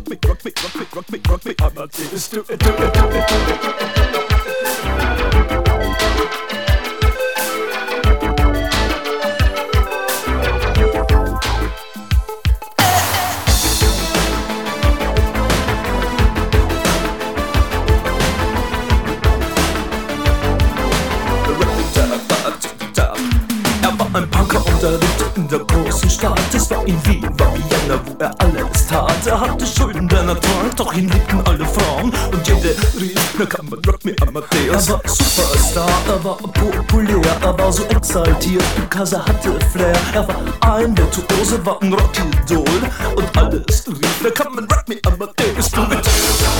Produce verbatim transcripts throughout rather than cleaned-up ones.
rock me, rock me, rock me, rock me, rock me, Amadeus, do it, do it, do it, do it. Ein Punker unterrichtet in der großen Stadt. Es war in Wien, war Vienna, wo er alles tat. Er hatte Schulden, der Natur, doch ihn liebten alle Frauen. Und jede rief, na kann man rock me Amadeus. Er war Superstar, er war populär, er war so exaltiert, because er hatte Flair. Er war ein Virtuose, war ein Rockidol. Und alles rief, na kann man rock me Amadeus. Du mit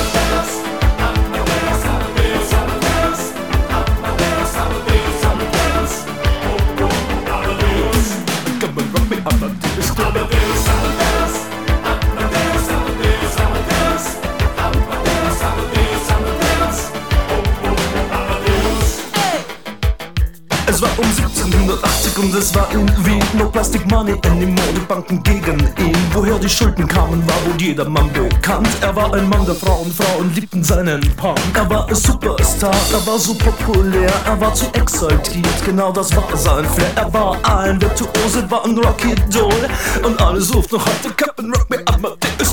Es war um siebzehnhundertachtzig und es war in Wien. No plastic money anymore, die Banken gegen ihn. Woher die Schulden kamen, war wohl jedermann bekannt. Er war ein Mann der Frauen, Frauen liebten seinen Punk. Er war ein Superstar, er war so populär, er war zu exaltiert, genau das war sein Flair. Er war ein Virtuose, war ein Rockidol. Und alle suchten noch heute Captain Rock me Amadeus.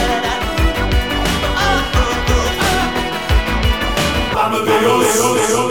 Amadeus.